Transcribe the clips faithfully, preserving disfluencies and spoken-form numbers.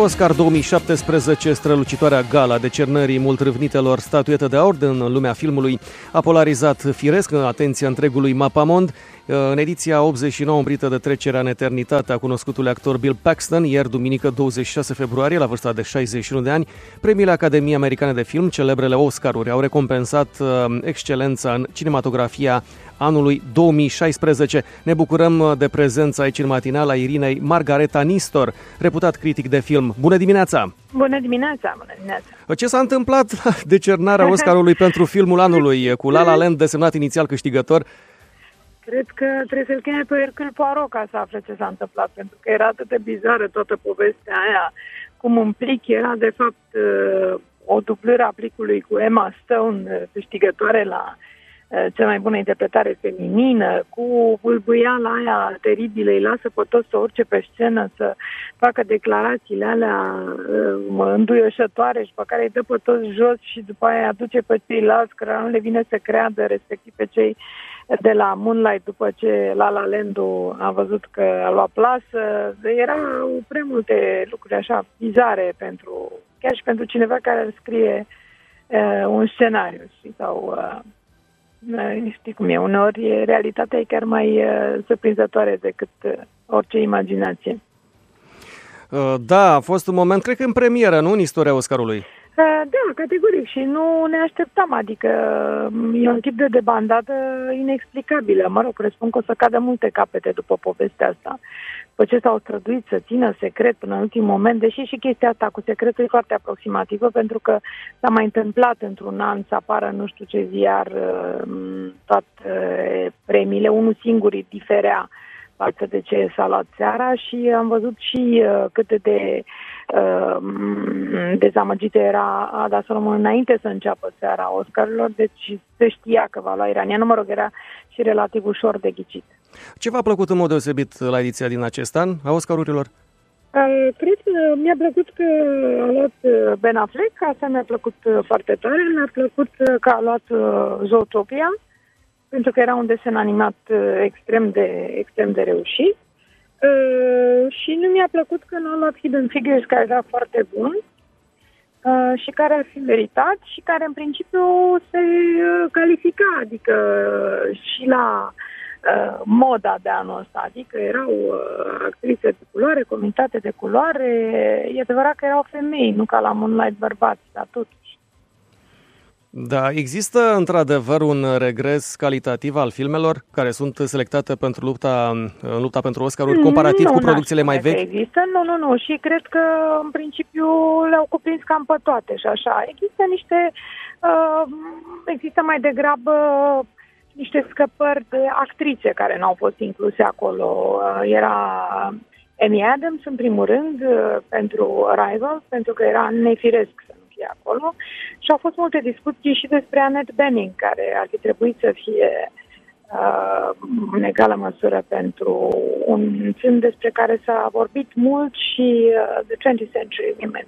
Oscar două mii șaptesprezece, strălucitoarea gala decernării mult râvnitelor statuetă de aur în lumea filmului, a polarizat firesc atenția întregului mapamond. În ediția optzeci și nouă, umbrită de trecerea în eternitate a cunoscutului actor Bill Paxton, ieri, duminică douăzeci și șase februarie, la vârsta de șaizeci și unu de ani, premiile Academiei Americane de Film, celebrele Oscaruri, au recompensat uh, excelența în cinematografia anului două mii șaisprezece. Ne bucurăm de prezența aici în matinal a Irinei Margareta Nistor, reputat critic de film. Bună dimineața! Bună dimineața! Bună dimineața! Ce s-a întâmplat la decernarea Oscarului pentru filmul anului, cu La La Land desemnat inițial câștigător? Cred că trebuie să-l cheme pe Hercule Poirot ca să afle ce s-a întâmplat, pentru că era atât de bizară toată povestea aia. Cum un plic era, de fapt, o dublare a plicului cu Emma Stone, câștigătoare la cea mai bună interpretare feminină, cu bâlbâiala aia teribilă, îi lasă pe toți să urce pe scenă, să facă declarațiile alea înduioșătoare și pe care îi dă pe toți jos și după aia îi aduce pe ceilalți, că nu le vine să creadă, respectiv pe cei de la Moonlight, după ce La La Land-ul a văzut că a luat plasă. Erau prea multe lucruri așa bizare, pentru, chiar și pentru cineva care ar scrie uh, un scenariu. Știi, sau, uh, știi cum e, uneori realitatea e chiar mai uh, surprinzătoare decât uh, orice imaginație. Uh, da, a fost un moment, cred că în premieră, nu în istoria Oscarului. Da, categoric, și nu ne așteptam, adică e un tip de debandadă inexplicabilă. Mă rog, presupun că o să cadă multe capete după povestea asta. După ce s-au străduit să țină secret până în ultimul moment, deși și chestia asta cu secretul e foarte aproximativă, pentru că s-a mai întâmplat într-un an să apară nu știu ce ziar toate premiile, unul singur diferea față de ce s-a luat seara și am văzut și cât de Uh, dezamăgită era Ada Solomon înainte să înceapă seara Oscarilor, deci se știa că va lua iranianul, mă rog, era și relativ ușor de ghicit. Ce v-a plăcut în mod deosebit la ediția din acest an a Oscarurilor? Uh, cred că mi-a plăcut că a luat Ben Affleck, asta mi-a plăcut foarte tare, mi-a plăcut că a luat uh, Zootopia, pentru că era un desen animat extrem de, extrem de reușit. Uh, și nu mi-a plăcut că n-a luat Hidden Figures, care era foarte bun uh, și care ar fi meritat și care în principiu se uh, califica, adică uh, și la uh, moda de anul ăsta, adică erau uh, actrițe de culoare, comunitate de culoare, e adevărat că erau femei, nu ca la Moonlight bărbați, dar totuși. Da, există într-adevăr un regres calitativ al filmelor care sunt selectate pentru lupta, în lupta pentru Oscaruri, comparativ nu, cu producțiile mai vechi? Există, nu, nu, nu, și cred că în principiu le-au cuprins cam pe toate și așa. Există niște, uh, există mai degrabă niște scăpări de actrițe care n-au fost incluse acolo. Uh, era Amy Adams în primul rând uh, pentru Arrival, pentru că era nefiresc să acolo și au fost multe discuții și despre Annette Bening, care ar fi trebuit să fie uh, în egală măsură pentru un film despre care s-a vorbit mult și uh, The twentieth Century Women.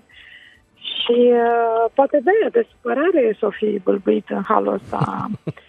Și uh, poate de aia de supărare s-o fi bâlbuit în halul ăsta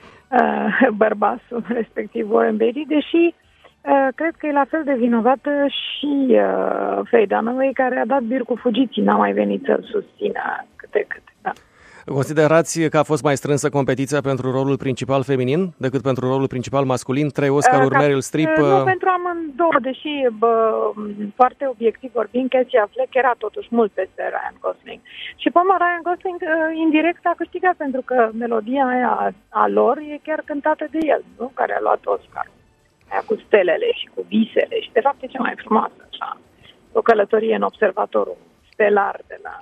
uh, bărbasul, respectiv Warren Beatty, deși Uh, cred că e la fel de vinovată și uh, Faye Dunaway, care a dat bir cu fugiții, n-a mai venit să-l susțină câte câte, da. Considerați că a fost mai strânsă competiția pentru rolul principal feminin decât pentru rolul principal masculin? Trei Oscaruri, uh, Meryl Streep... Uh, nu, pentru amândouă, deși bă, foarte obiectiv vorbind, Casey Affleck era totuși mult peste Ryan Gosling. Și până Ryan Gosling uh, indirect a câștigat, pentru că melodia aia a lor e chiar cântată de el, nu? Care a luat Oscar. Aia cu stelele și cu visele și de fapt e cea mai frumoasă, așa. O călătorie în observatorul stelar de la,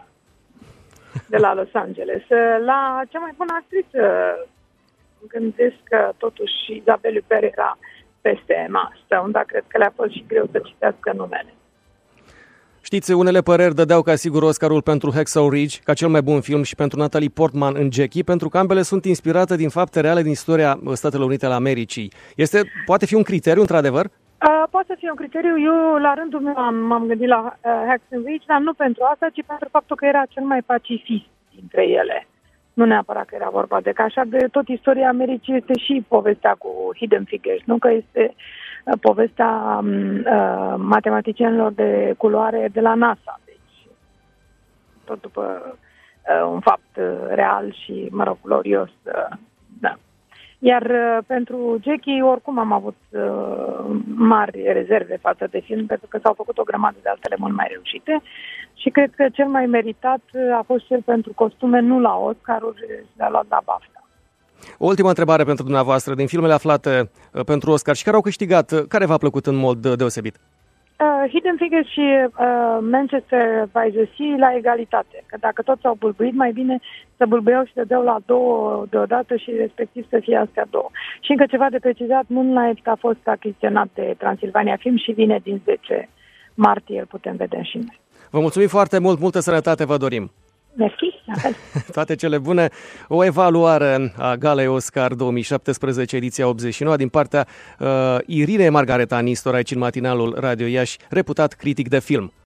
de la Los Angeles. La cea mai bună actriță gândesc că totuși Isabelle Huppert era peste Emma Stone, dar cred că le-a fost și greu să citească numele. Știți, unele păreri dădeau ca sigur Oscarul pentru Hacksaw Ridge ca cel mai bun film și pentru Natalie Portman în Jackie, pentru că ambele sunt inspirate din fapte reale din istoria Statelor Unite ale Americii. Este, poate fi un criteriu, într-adevăr? Uh, poate să fie un criteriu. Eu, la rândul meu, am, m-am gândit la uh, Hacksaw Ridge, dar nu pentru asta, ci pentru faptul că era cel mai pacifist dintre ele. Nu neapărat că era vorba de că așa de tot istoria Americii este și povestea cu Hidden Figures, nu că este uh, povestea uh, matematicienilor de culoare de la NASA. Deci tot după uh, un fapt uh, real și, mă rog, glorios. Uh, da. Iar uh, pentru Jackie, oricum am avut uh, mari rezerve față de film, pentru că s-au făcut o grămadă de altele mult mai reușite și cred că cel mai meritat a fost cel pentru costume, nu la Oscar-uri, l-a luat la BAFTA. O ultimă întrebare pentru dumneavoastră. Din filmele aflate uh, pentru Oscar și care au câștigat, uh, care v-a plăcut în mod uh, deosebit? Uh, Hidden Figures și uh, Manchester by the Sea la egalitate. Că dacă toți au bulbuit, mai bine să bulbuiau și dădeau la două deodată și respectiv să fie astea două. Și încă ceva de precizat, Moonlight a fost achiziționat de Transilvania Film și vine din zece martie, îl putem vedea și noi. Vă mulțumim foarte mult, multă sănătate vă dorim! Mersi, toate cele bune. O evaluare a Galei Oscar două mii șaptesprezece, ediția optzeci și nouă, din partea uh, Irine Margareta Nistor, aici în matinalul Radio Iași, reputat critic de film.